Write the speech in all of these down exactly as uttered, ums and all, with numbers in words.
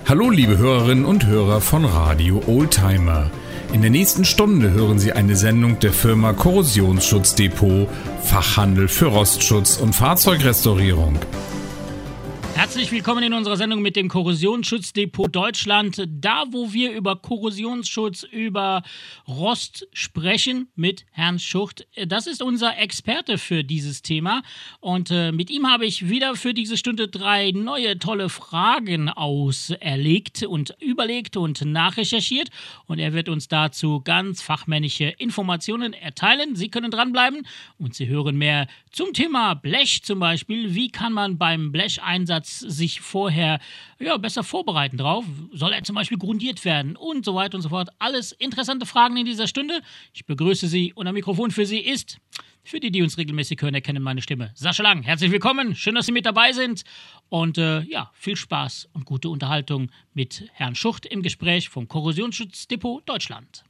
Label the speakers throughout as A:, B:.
A: Hallo liebe Hörerinnen und Hörer von Radio Oldtimer. In der nächsten Stunde hören Sie eine Sendung der Firma Korrosionsschutzdepot, Fachhandel für Rostschutz und Fahrzeugrestaurierung.
B: Herzlich willkommen in unserer Sendung mit dem Korrosionsschutzdepot Deutschland, da wo wir über Korrosionsschutz, über Rost sprechen mit Herrn Schucht. Das ist unser Experte für dieses Thema und äh, mit ihm habe ich wieder für diese Stunde drei neue tolle Fragen auserlegt und überlegt und nachrecherchiert und er wird uns dazu ganz fachmännische Informationen erteilen. Sie können dranbleiben und Sie hören mehr zum Thema Blech zum Beispiel. Wie kann man beim Blecheinsatz sich vorher ja, besser vorbereiten drauf? Soll er zum Beispiel grundiert werden? Und so weiter und so fort. Alles interessante Fragen in dieser Stunde. Ich begrüße Sie und am Mikrofon für Sie ist, für die, die uns regelmäßig hören, erkennen meine Stimme, Sascha Lang. Herzlich willkommen. Schön, dass Sie mit dabei sind. Und äh, ja, viel Spaß und gute Unterhaltung mit Herrn Schucht im Gespräch vom Korrosionsschutzdepot Deutschland.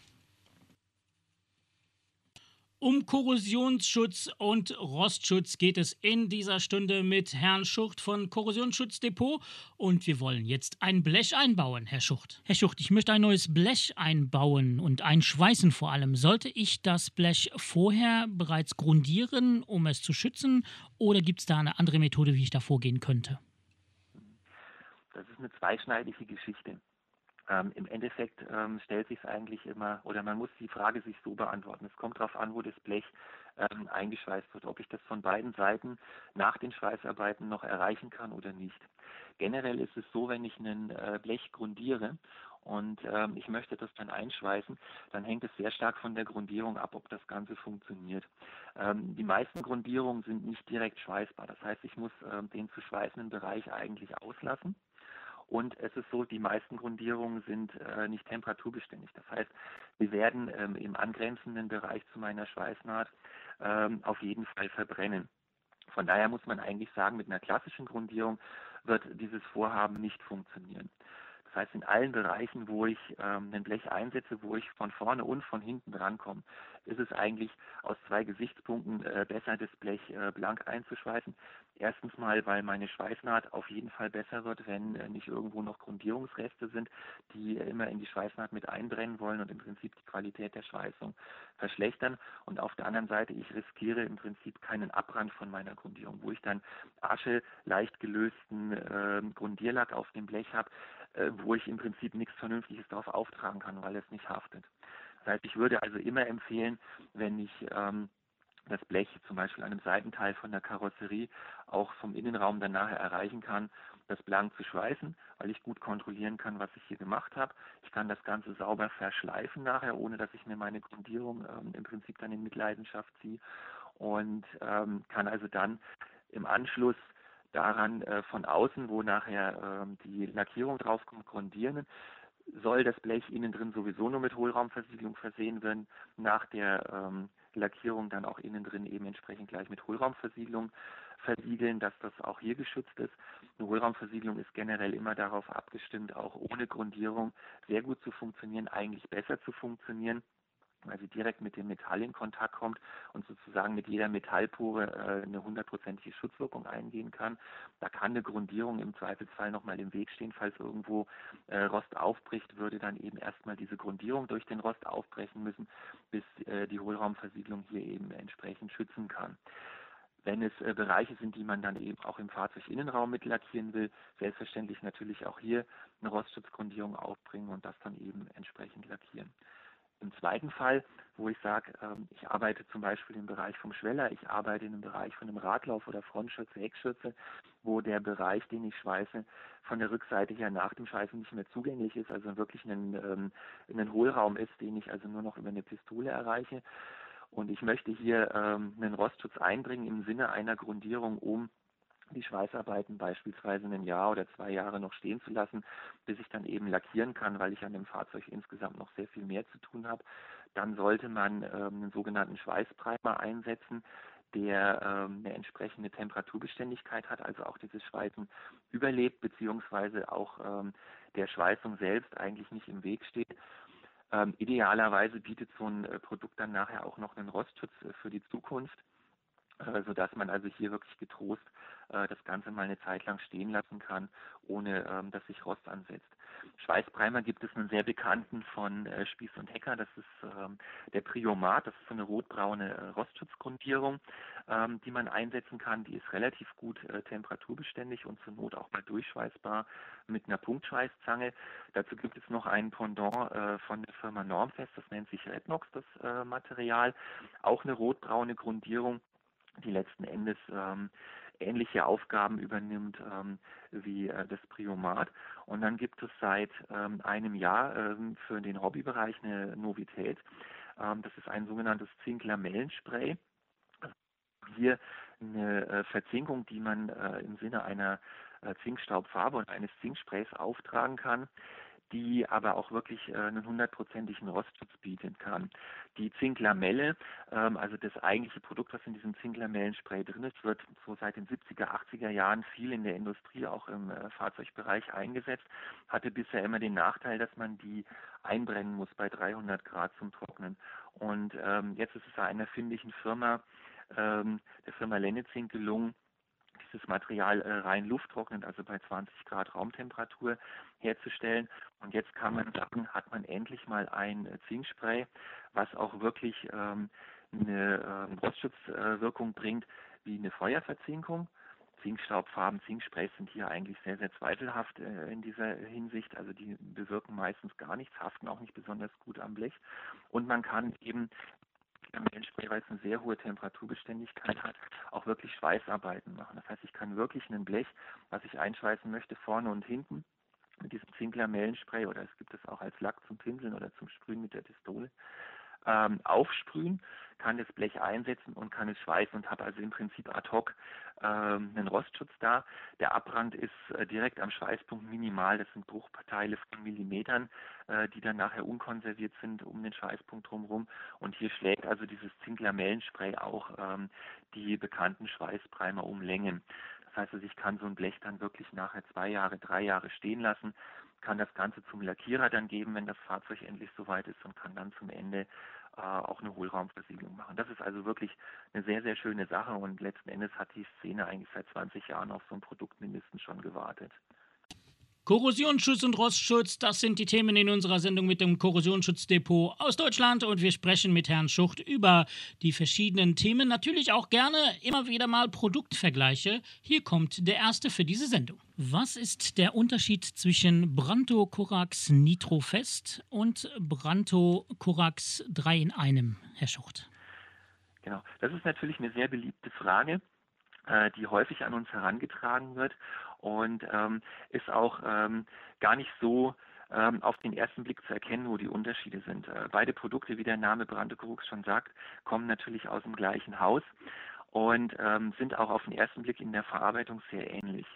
B: Um Korrosionsschutz und Rostschutz geht es in dieser Stunde mit Herrn Schucht von Korrosionsschutzdepot und wir wollen jetzt ein Blech einbauen, Herr Schucht. Herr Schucht, ich möchte ein neues Blech einbauen und einschweißen vor allem. Sollte ich das Blech vorher bereits grundieren, um es zu schützen, oder gibt es da eine andere Methode, wie ich da vorgehen könnte?
C: Das ist eine zweischneidige Geschichte. Ähm, Im Endeffekt ähm, stellt sich es eigentlich immer, oder man muss die Frage sich so beantworten. Es kommt darauf an, wo das Blech ähm, eingeschweißt wird, ob ich das von beiden Seiten nach den Schweißarbeiten noch erreichen kann oder nicht. Generell ist es so, wenn ich ein äh, Blech grundiere und ähm, ich möchte das dann einschweißen, dann hängt es sehr stark von der Grundierung ab, ob das Ganze funktioniert. Ähm, die meisten Grundierungen sind nicht direkt schweißbar. Das heißt, ich muss ähm, den zu schweißenden Bereich eigentlich auslassen. Und es ist so, die meisten Grundierungen sind äh, nicht temperaturbeständig. Das heißt, sie werden ähm, im angrenzenden Bereich zu meiner Schweißnaht ähm, auf jeden Fall verbrennen. Von daher muss man eigentlich sagen, mit einer klassischen Grundierung wird dieses Vorhaben nicht funktionieren. Das heißt, in allen Bereichen, wo ich ähm, ein Blech einsetze, wo ich von vorne und von hinten drankomme, ist es eigentlich aus zwei Gesichtspunkten äh, besser, das Blech äh, blank einzuschweißen. Erstens mal, weil meine Schweißnaht auf jeden Fall besser wird, wenn äh, nicht irgendwo noch Grundierungsreste sind, die äh, immer in die Schweißnaht mit einbrennen wollen und im Prinzip die Qualität der Schweißung verschlechtern. Und auf der anderen Seite, ich riskiere im Prinzip keinen Abbrand von meiner Grundierung, wo ich dann Asche, leicht gelösten äh, Grundierlack auf dem Blech habe, äh, wo ich im Prinzip nichts Vernünftiges darauf auftragen kann, weil es nicht haftet. Das heißt, ich würde also immer empfehlen, wenn ich ähm, das Blech zum Beispiel an einem Seitenteil von der Karosserie auch vom Innenraum dann nachher erreichen kann, das blank zu schweißen, weil ich gut kontrollieren kann, was ich hier gemacht habe. Ich kann das Ganze sauber verschleifen nachher, ohne dass ich mir meine Grundierung ähm, im Prinzip dann in Mitleidenschaft ziehe und ähm, kann also dann im Anschluss daran äh, von außen, wo nachher ähm, die Lackierung draufkommt, grundieren. Soll das Blech innen drin sowieso nur mit Hohlraumversiegelung versehen werden, nach der ähm, Lackierung dann auch innen drin eben entsprechend gleich mit Hohlraumversiegelung versiegeln, dass das auch hier geschützt ist. Eine Hohlraumversiegelung ist generell immer darauf abgestimmt, auch ohne Grundierung sehr gut zu funktionieren, eigentlich besser zu funktionieren, weil sie direkt mit dem Metall in Kontakt kommt und sozusagen mit jeder Metallpore äh, eine hundertprozentige Schutzwirkung eingehen kann. Da kann eine Grundierung im Zweifelsfall nochmal im Weg stehen, falls irgendwo äh, Rost aufbricht, würde dann eben erstmal diese Grundierung durch den Rost aufbrechen müssen, bis äh, die Hohlraumversiegelung hier eben entsprechend schützen kann. Wenn es äh, Bereiche sind, die man dann eben auch im Fahrzeuginnenraum mit lackieren will, selbstverständlich natürlich auch hier eine Rostschutzgrundierung aufbringen und das dann eben entsprechend lackieren. Im zweiten Fall, wo ich sage, ähm, ich arbeite zum Beispiel im Bereich vom Schweller, ich arbeite in einem Bereich von einem Radlauf oder Frontschürze, Heckschürze, wo der Bereich, den ich schweiße, von der Rückseite her nach dem Schweißen nicht mehr zugänglich ist, also wirklich ein, ähm, ein Hohlraum ist, den ich also nur noch über eine Pistole erreiche. Und ich möchte hier ähm, einen Rostschutz einbringen im Sinne einer Grundierung, um die Schweißarbeiten beispielsweise ein Jahr oder zwei Jahre noch stehen zu lassen, bis ich dann eben lackieren kann, weil ich an dem Fahrzeug insgesamt noch sehr viel mehr zu tun habe. Dann sollte man ähm, einen sogenannten Schweißprimer einsetzen, der ähm, eine entsprechende Temperaturbeständigkeit hat, also auch dieses Schweißen überlebt, beziehungsweise auch ähm, der Schweißung selbst eigentlich nicht im Weg steht. Ähm, idealerweise bietet so ein äh, Produkt dann nachher auch noch einen Rostschutz äh, für die Zukunft. äh, sodass man also hier wirklich getrost äh, das Ganze mal eine Zeit lang stehen lassen kann, ohne ähm, dass sich Rost ansetzt. Schweißprimer gibt es einen sehr bekannten von äh, Spieß und Hecker, das ist ähm, der Priomat, das ist so eine rotbraune äh, Rostschutzgrundierung, ähm, die man einsetzen kann. Die ist relativ gut äh, temperaturbeständig und zur Not auch mal durchschweißbar mit einer Punktschweißzange. Dazu gibt es noch ein Pendant äh, von der Firma Normfest, das nennt sich Rednox, das äh, Material, auch eine rotbraune Grundierung, die letzten Endes ähm, ähnliche Aufgaben übernimmt ähm, wie äh, das Priomat. Und dann gibt es seit ähm, einem Jahr ähm, für den Hobbybereich eine Novität. Ähm, das ist ein sogenanntes Zink-Lamellenspray. Hier eine äh, Verzinkung, die man äh, im Sinne einer äh, Zinkstaubfarbe und eines Zinksprays auftragen kann, die aber auch wirklich äh, einen hundertprozentigen Rostschutz bieten kann. Die Zinklamelle, ähm, also das eigentliche Produkt, was in diesem Zinklamellenspray drin ist, wird so seit den siebziger, achtziger Jahren viel in der Industrie, auch im äh, Fahrzeugbereich eingesetzt, hatte bisher immer den Nachteil, dass man die einbrennen muss bei dreihundert Grad zum Trocknen. Und ähm, jetzt ist es einer erfindlichen Firma, ähm, der Firma Lennezink gelungen, dieses Material äh, rein lufttrocknend, also bei zwanzig Grad Raumtemperatur herzustellen. Und jetzt kann man sagen, hat man endlich mal ein äh, Zinkspray, was auch wirklich ähm, eine äh, Rostschutzwirkung äh, bringt, wie eine Feuerverzinkung. Zinkstaubfarben, Zinksprays sind hier eigentlich sehr, sehr zweifelhaft äh, in dieser Hinsicht. Also die bewirken meistens gar nichts, haften auch nicht besonders gut am Blech. Und man kann eben Lamellenspray, weil es eine sehr hohe Temperaturbeständigkeit hat, auch wirklich Schweißarbeiten machen. Das heißt, ich kann wirklich ein Blech, was ich einschweißen möchte, vorne und hinten mit diesem Zink-Lamellenspray, oder es gibt es auch als Lack zum Pinseln oder zum Sprühen mit der Pistole, ähm, aufsprühen, kann das Blech einsetzen und kann es schweißen und habe also im Prinzip ad hoc ähm, einen Rostschutz da. Der Abbrand ist äh, direkt am Schweißpunkt minimal, das sind Bruchteile von Millimetern, äh, die dann nachher unkonserviert sind um den Schweißpunkt drumherum, und hier schlägt also dieses Zink-Lamellenspray auch ähm, die bekannten Schweißprimer um Längen. Das heißt, also ich kann so ein Blech dann wirklich nachher zwei Jahre, drei Jahre stehen lassen, kann das Ganze zum Lackierer dann geben, wenn das Fahrzeug endlich soweit ist, und kann dann zum Ende äh, auch eine Hohlraumversiegelung machen. Das ist also wirklich eine sehr, sehr schöne Sache, und letzten Endes hat die Szene eigentlich seit zwanzig Jahren auf so ein Produkt mindestens schon gewartet.
B: Korrosionsschutz und Rostschutz, das sind die Themen in unserer Sendung mit dem Korrosionsschutzdepot aus Deutschland, und wir sprechen mit Herrn Schucht über die verschiedenen Themen. Natürlich auch gerne immer wieder mal Produktvergleiche. Hier kommt der erste für diese Sendung. Was ist der Unterschied zwischen Branto Corax Nitrofest und Branto Corax drei in einem, Herr Schucht?
C: Genau, das ist natürlich eine sehr beliebte Frage, die häufig an uns herangetragen wird und ähm, ist auch ähm, gar nicht so ähm, auf den ersten Blick zu erkennen, wo die Unterschiede sind. Äh, beide Produkte, wie der Name Branto Corax schon sagt, kommen natürlich aus dem gleichen Haus und ähm, sind auch auf den ersten Blick in der Verarbeitung sehr ähnlich.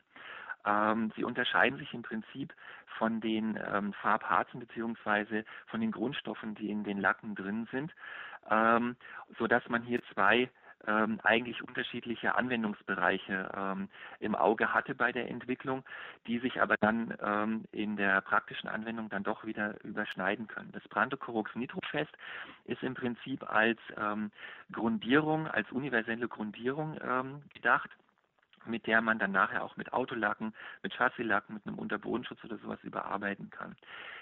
C: Ähm, sie unterscheiden sich im Prinzip von den ähm, Farbharzen bzw. von den Grundstoffen, die in den Lacken drin sind, ähm, sodass man hier zwei Ähm, eigentlich unterschiedliche Anwendungsbereiche ähm, im Auge hatte bei der Entwicklung, die sich aber dann ähm, in der praktischen Anwendung dann doch wieder überschneiden können. Das Branto Corax Nitrofest ist im Prinzip als ähm, Grundierung, als universelle Grundierung ähm, gedacht, mit der man dann nachher auch mit Autolacken, mit Chassislacken, mit einem Unterbodenschutz oder sowas überarbeiten kann.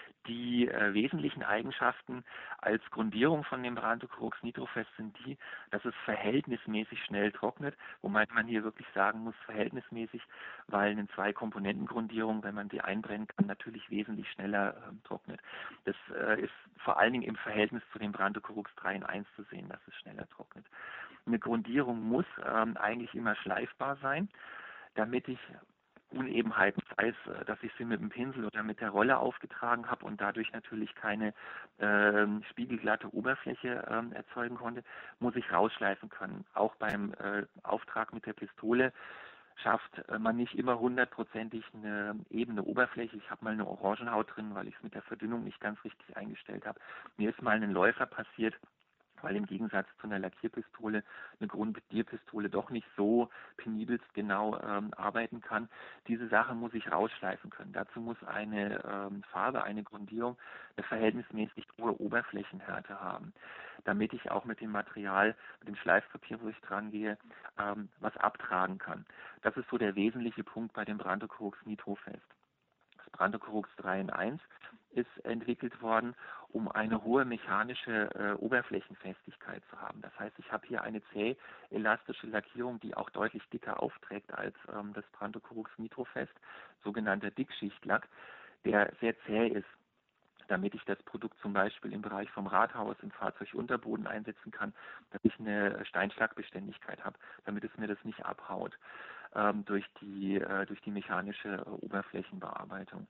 C: Die äh, wesentlichen Eigenschaften als Grundierung von dem Branto Corax Nitrofest sind die, dass es verhältnismäßig schnell trocknet, wobei man hier wirklich sagen muss, verhältnismäßig, weil eine Zwei-Komponenten-Grundierung, wenn man die einbrennen kann, natürlich wesentlich schneller äh, trocknet. Das äh, ist vor allen Dingen im Verhältnis zu dem Branto Corax drei in eins zu sehen, dass es schneller trocknet. Eine Grundierung muss ähm, eigentlich immer schleifbar sein, damit ich Unebenheiten, sei es, dass ich sie mit dem Pinsel oder mit der Rolle aufgetragen habe und dadurch natürlich keine äh, spiegelglatte Oberfläche äh, erzeugen konnte, muss ich rausschleifen können. Auch beim äh, Auftrag mit der Pistole schafft äh, man nicht immer hundertprozentig eine ebene Oberfläche. Ich habe mal eine Orangenhaut drin, weil ich es mit der Verdünnung nicht ganz richtig eingestellt habe. Mir ist mal ein Läufer passiert, weil im Gegensatz zu einer Lackierpistole eine Grundierpistole doch nicht so penibelst genau ähm, arbeiten kann. Diese Sache muss ich rausschleifen können. Dazu muss eine ähm, Farbe, eine Grundierung eine verhältnismäßig hohe Oberflächenhärte haben, damit ich auch mit dem Material, mit dem Schleifpapier, wo ich dran gehe, ähm, was abtragen kann. Das ist so der wesentliche Punkt bei dem Brandochrox Nitrofest. Das Brandochrox drei in eins ist entwickelt worden, um eine hohe mechanische äh, Oberflächenfestigkeit zu haben. Das heißt, ich habe hier eine zäh elastische Lackierung, die auch deutlich dicker aufträgt als ähm, das Brandochrox Nitrofest, sogenannter Dickschichtlack, der sehr zäh ist, damit ich das Produkt zum Beispiel im Bereich vom Rathaus, im Fahrzeugunterboden einsetzen kann, dass ich eine Steinschlagbeständigkeit habe, damit es mir das nicht abhaut ähm, durch die äh, durch die mechanische äh, Oberflächenbearbeitung.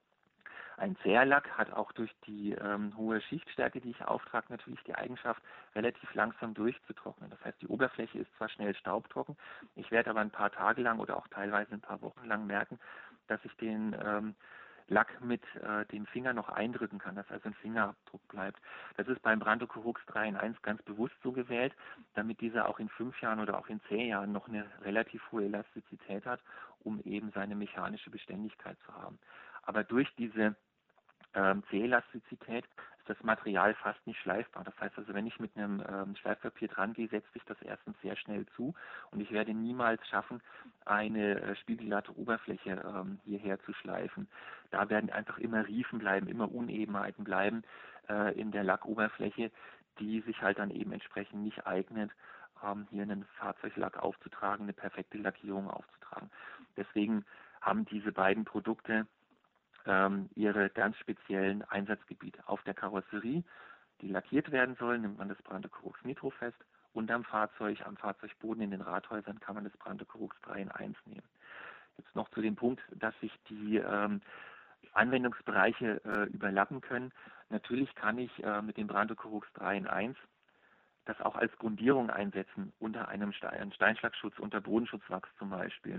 C: Ein zäher Lack hat auch durch die ähm, hohe Schichtstärke, die ich auftrage, natürlich die Eigenschaft, relativ langsam durchzutrocknen. Das heißt, die Oberfläche ist zwar schnell staubtrocken, ich werde aber ein paar Tage lang oder auch teilweise ein paar Wochen lang merken, dass ich den ähm, Lack mit äh, dem Finger noch eindrücken kann, dass also ein Fingerabdruck bleibt. Das ist beim Brandochrox drei in eins ganz bewusst so gewählt, damit dieser auch in fünf Jahren oder auch in zehn Jahren noch eine relativ hohe Elastizität hat, um eben seine mechanische Beständigkeit zu haben. Aber durch diese ähm, zäh-Elastizität ist das Material fast nicht schleifbar. Das heißt also, wenn ich mit einem ähm, Schleifpapier dran gehe, setzt sich das erstens sehr schnell zu und ich werde niemals schaffen, eine äh, spiegelglatte Oberfläche ähm, hierher zu schleifen. Da werden einfach immer Riefen bleiben, immer Unebenheiten bleiben äh, in der Lackoberfläche, die sich halt dann eben entsprechend nicht eignet, ähm, hier einen Fahrzeuglack aufzutragen, eine perfekte Lackierung aufzutragen. Deswegen haben diese beiden Produkte ähm, ihre ganz speziellen Einsatzgebiete. Auf der Karosserie, die lackiert werden soll, nimmt man das Brandochrox Nitrofest und am Fahrzeug, am Fahrzeugboden in den Rathäusern kann man das Brandochrox drei in eins nehmen. Jetzt noch zu dem Punkt, dass sich die ähm, Anwendungsbereiche äh, überlappen können. Natürlich kann ich äh, mit dem Brandochrox drei in eins das auch als Grundierung einsetzen, unter einem Stein Steinschlagschutz, unter Bodenschutzwachs zum Beispiel.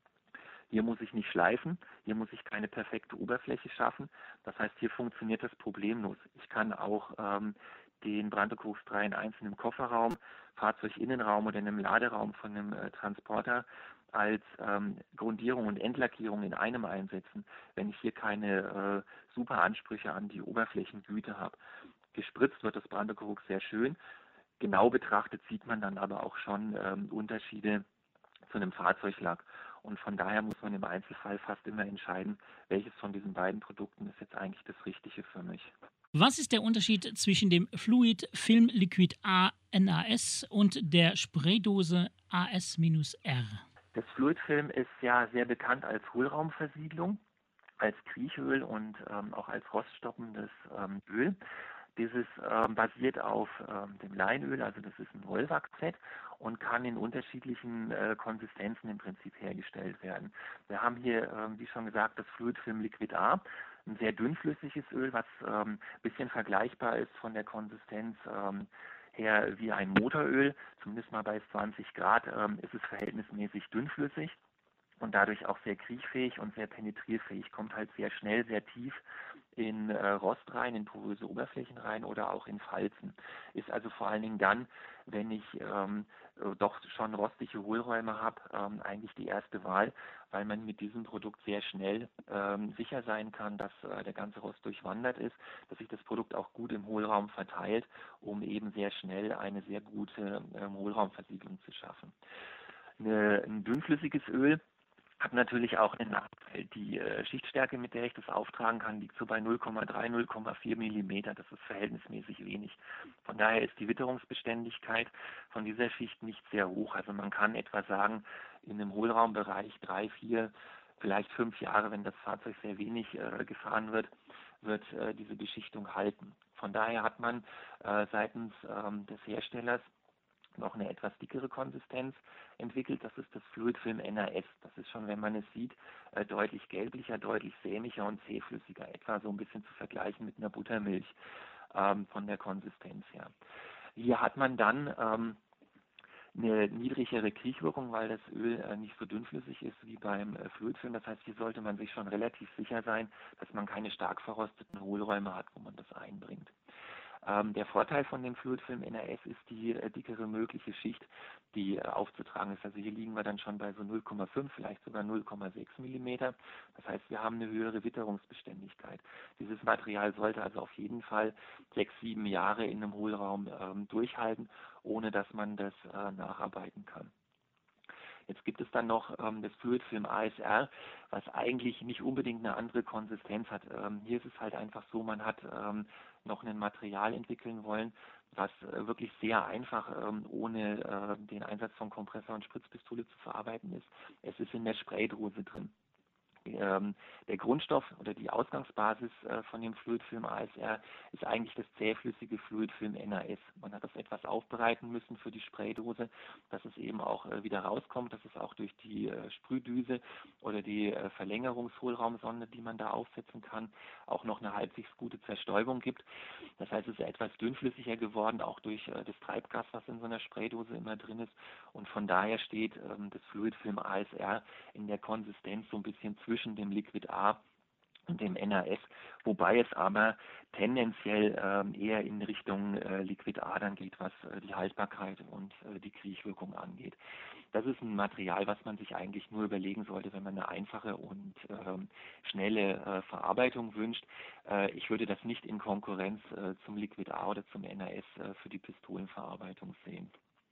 C: Hier muss ich nicht schleifen, hier muss ich keine perfekte Oberfläche schaffen. Das heißt, hier funktioniert das problemlos. Ich kann auch ähm, den Brandochrox drei in eins in einem Kofferraum, Fahrzeuginnenraum oder in einem Laderaum von einem äh, Transporter als ähm, Grundierung und Endlackierung in einem einsetzen, wenn ich hier keine äh, super Ansprüche an die Oberflächengüte habe. Gespritzt wird das Brandochrox sehr schön. Genau betrachtet sieht man dann aber auch schon ähm, Unterschiede zu einem Fahrzeuglack. Und von daher muss man im Einzelfall fast immer entscheiden, welches von diesen beiden Produkten ist jetzt eigentlich das Richtige für mich.
B: Was ist der Unterschied zwischen dem Fluid Film Liquid A N A S und der Spraydose A S R?
C: Das Fluidfilm ist ja sehr bekannt als Hohlraumversiegelung, als Kriechöl und ähm, auch als roststoppendes ähm, Öl. Dieses ähm, basiert auf ähm, dem Leinöl, also das ist ein Wollwachsfett und kann in unterschiedlichen äh, Konsistenzen im Prinzip hergestellt werden. Wir haben hier, ähm, wie schon gesagt, das Fluidfilm Liquid A, ein sehr dünnflüssiges Öl, was ein ähm, bisschen vergleichbar ist von der Konsistenz ähm, her wie ein Motoröl. Zumindest mal bei zwanzig Grad ähm, ist es verhältnismäßig dünnflüssig und dadurch auch sehr kriechfähig und sehr penetrierfähig, kommt halt sehr schnell, sehr tief in äh, Rost rein, in poröse Oberflächen rein oder auch in Falzen. Ist also vor allen Dingen dann, wenn ich ähm, doch schon rostige Hohlräume habe, ähm, eigentlich die erste Wahl, weil man mit diesem Produkt sehr schnell ähm, sicher sein kann, dass äh, der ganze Rost durchwandert ist, dass sich das Produkt auch gut im Hohlraum verteilt, um eben sehr schnell eine sehr gute ähm, Hohlraumversiegelung zu schaffen. Eine, ein dünnflüssiges Öl hat natürlich auch einen Nachteil. Die äh, Schichtstärke, mit der ich das auftragen kann, liegt so bei null Komma drei, null Komma vier Millimeter. Das ist verhältnismäßig wenig. Von daher ist die Witterungsbeständigkeit von dieser Schicht nicht sehr hoch. Also man kann etwa sagen, in einem Hohlraumbereich drei, vier, vielleicht fünf Jahre, wenn das Fahrzeug sehr wenig äh, gefahren wird, wird äh, diese Beschichtung halten. Von daher hat man äh, seitens ähm, des Herstellers noch eine etwas dickere Konsistenz entwickelt. Das ist das Fluidfilm N A S. Das ist schon, wenn man es sieht, äh, deutlich gelblicher, deutlich sämiger und zähflüssiger. Etwa so ein bisschen zu vergleichen mit einer Buttermilch ähm, von der Konsistenz her. Hier hat man dann ähm, eine niedrigere Kriechwirkung, weil das Öl äh, nicht so dünnflüssig ist wie beim äh, Fluidfilm. Das heißt, hier sollte man sich schon relativ sicher sein, dass man keine stark verrosteten Hohlräume hat, wo man das einbringt. Ähm, der Vorteil von dem Fluidfilm N A S ist die äh, dickere mögliche Schicht, die äh, aufzutragen ist. Also hier liegen wir dann schon bei so null Komma fünf, vielleicht sogar null Komma sechs Millimeter. Das heißt, wir haben eine höhere Witterungsbeständigkeit. Dieses Material sollte also auf jeden Fall sechs, sieben Jahre in einem Hohlraum ähm, durchhalten, ohne dass man das äh, nacharbeiten kann. Jetzt gibt es dann noch ähm, das Fluidfilm A S R, was eigentlich nicht unbedingt eine andere Konsistenz hat. Ähm, hier ist es halt einfach so, man hat ähm, noch ein Material entwickeln wollen, was äh, wirklich sehr einfach ähm, ohne äh, den Einsatz von Kompressor und Spritzpistole zu verarbeiten ist. Es ist in der Spraydose drin. Ähm, der Grundstoff oder die Ausgangsbasis äh, von dem Fluidfilm A S R ist eigentlich das zähflüssige Fluidfilm N A S. Man hat das etwas aufbereiten müssen für die Spraydose, dass es eben auch äh, wieder rauskommt, dass es auch durch die äh, Sprühdüse oder die äh, Verlängerungshohlraumsonde, die man da aufsetzen kann, auch noch eine halbwegs gute Zerstäubung gibt. Das heißt, es ist etwas dünnflüssiger geworden, auch durch äh, das Treibgas, was in so einer Spraydose immer drin ist. Und von daher steht ähm, das Fluidfilm A S R in der Konsistenz so ein bisschen zwischen zwischen dem Liquid A und dem N A S, wobei es aber tendenziell ähm, eher in Richtung äh, Liquid A dann geht, was äh, die Haltbarkeit und äh, die Kriechwirkung angeht. Das ist ein Material, was man sich eigentlich nur überlegen sollte, wenn man eine einfache und ähm, schnelle äh, Verarbeitung wünscht. Äh, ich würde das nicht in Konkurrenz äh, zum Liquid A oder zum N A S äh, für die Pistolenverarbeitung sehen.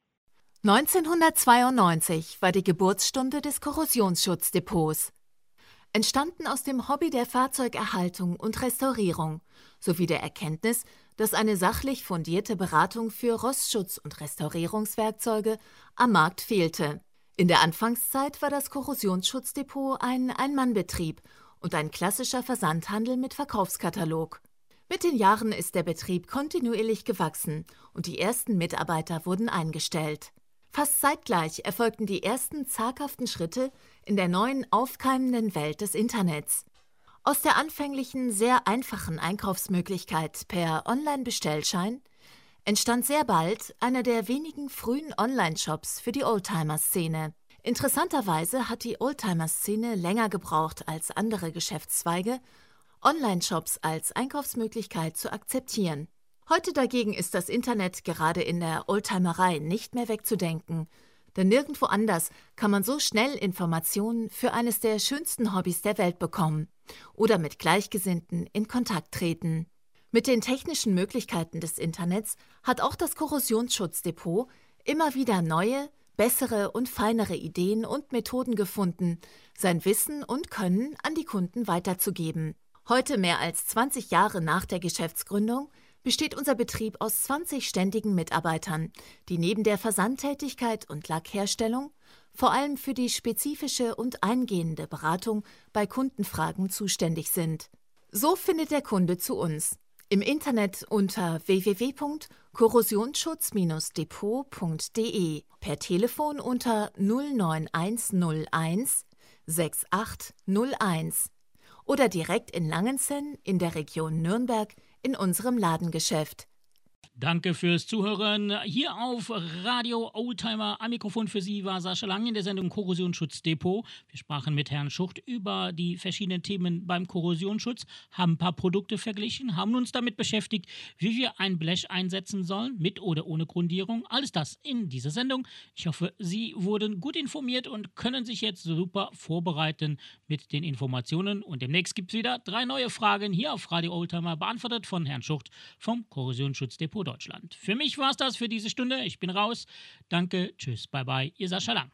D: neunzehnhundertzweiundneunzig war die Geburtsstunde des Korrosionsschutzdepots. Entstanden aus dem Hobby der Fahrzeugerhaltung und Restaurierung sowie der Erkenntnis, dass eine sachlich fundierte Beratung für Rostschutz und Restaurierungswerkzeuge am Markt fehlte. In der Anfangszeit war das Korrosionsschutzdepot ein Ein-Mann-Betrieb und ein klassischer Versandhandel mit Verkaufskatalog. Mit den Jahren ist der Betrieb kontinuierlich gewachsen und die ersten Mitarbeiter wurden eingestellt. Fast zeitgleich erfolgten die ersten zaghaften Schritte in der neuen aufkeimenden Welt des Internets. Aus der anfänglichen, sehr einfachen Einkaufsmöglichkeit per Online-Bestellschein entstand sehr bald einer der wenigen frühen Online-Shops für die Oldtimer-Szene. Interessanterweise hat die Oldtimer-Szene länger gebraucht als andere Geschäftszweige, Online-Shops als Einkaufsmöglichkeit zu akzeptieren. Heute dagegen ist das Internet gerade in der Oldtimerei nicht mehr wegzudenken, denn nirgendwo anders kann man so schnell Informationen für eines der schönsten Hobbys der Welt bekommen oder mit Gleichgesinnten in Kontakt treten. Mit den technischen Möglichkeiten des Internets hat auch das Korrosionsschutzdepot immer wieder neue, bessere und feinere Ideen und Methoden gefunden, sein Wissen und Können an die Kunden weiterzugeben. Heute, mehr als zwanzig Jahre nach der Geschäftsgründung, besteht unser Betrieb aus zwanzig ständigen Mitarbeitern, die neben der Versandtätigkeit und Lackherstellung vor allem für die spezifische und eingehende Beratung bei Kundenfragen zuständig sind. So findet der Kunde zu uns im Internet unter w w w punkt korrosionsschutz depot punkt d e, per Telefon unter null neun eins null eins sechs acht null eins oder direkt in Langenzenn in der Region Nürnberg in unserem Ladengeschäft.
B: Danke fürs Zuhören hier auf Radio Oldtimer. Am Mikrofon für Sie war Sascha Lang in der Sendung Korrosionsschutzdepot. Wir sprachen mit Herrn Schucht über die verschiedenen Themen beim Korrosionsschutz, haben ein paar Produkte verglichen, haben uns damit beschäftigt, wie wir ein Blech einsetzen sollen, mit oder ohne Grundierung. Alles das in dieser Sendung. Ich hoffe, Sie wurden gut informiert und können sich jetzt super vorbereiten mit den Informationen. Und demnächst gibt es wieder drei neue Fragen hier auf Radio Oldtimer, beantwortet von Herrn Schucht vom Korrosionsschutzdepot Deutschland. Für mich war es das für diese Stunde. Ich bin raus. Danke, tschüss, bye bye, ihr Sascha Lang.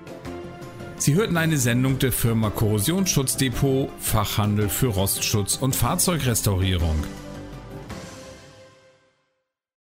A: Sie hörten eine Sendung der Firma Korrosionsschutzdepot, Fachhandel für Rostschutz und Fahrzeugrestaurierung.